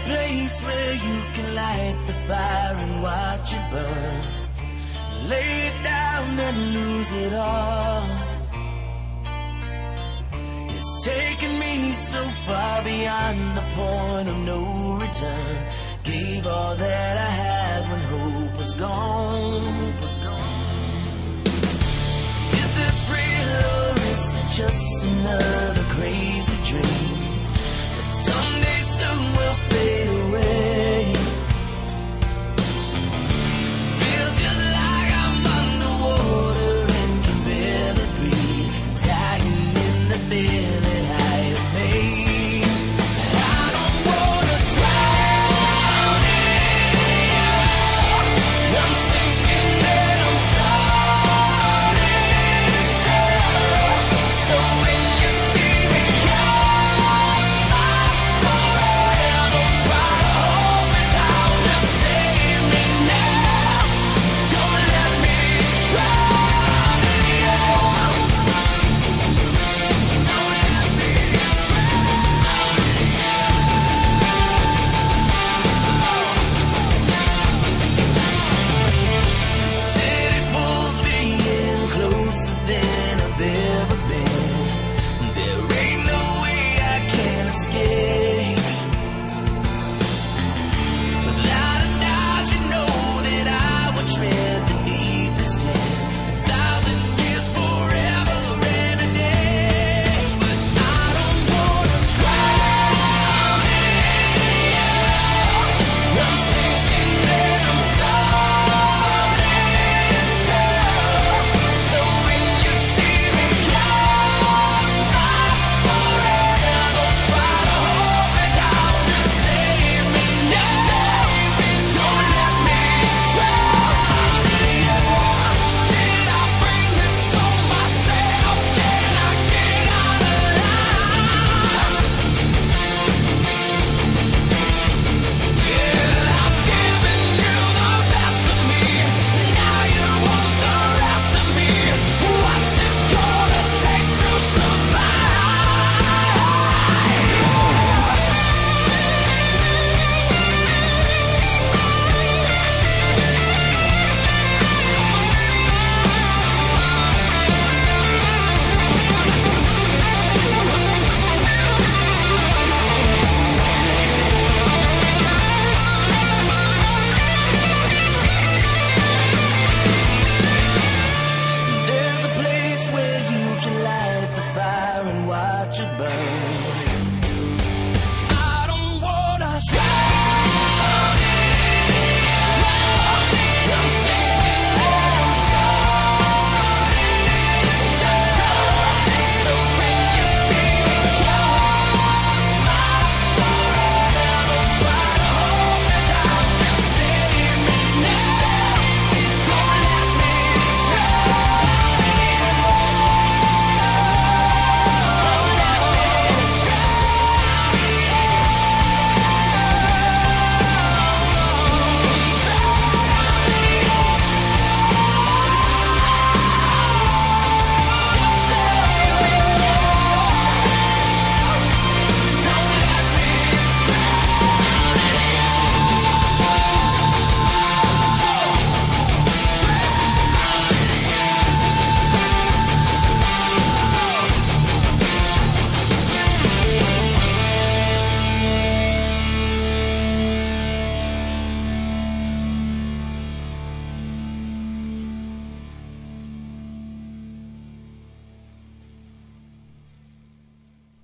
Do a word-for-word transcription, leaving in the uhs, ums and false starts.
place where you can light the fire and watch it burn. Lay it down and lose it all. It's taken me so far beyond the point of no return. Gave all that I had when hope was gone. Hope was gone. Is this real or is it just another crazy dream that someday soon will fade away? Feels just like I'm underwater and can barely breathe, dying in the fear that I have made. I don't wanna drown in you. I'm sinking and I'm starting to. So when you see me come my way, don't try to hold me down, just save me now. Don't let me drown in you. The city pulls me in closer than I've ever been. There ain't no way I can escape. Without a doubt, you know that I would tread the deepest end. A thousand years, forever and a day. But I don't wanna drown in you. I'm sinking and I'm starting to. So when you see me come my way, don't try to hold me down, just save me now. Don't let me drown in you. Did I bring this on myself? Can I get out alive? Yeah, I've given you the best of me. Now you want the rest of me. What's it gonna take to survive? There's a place where you can light the fire and watch it burn.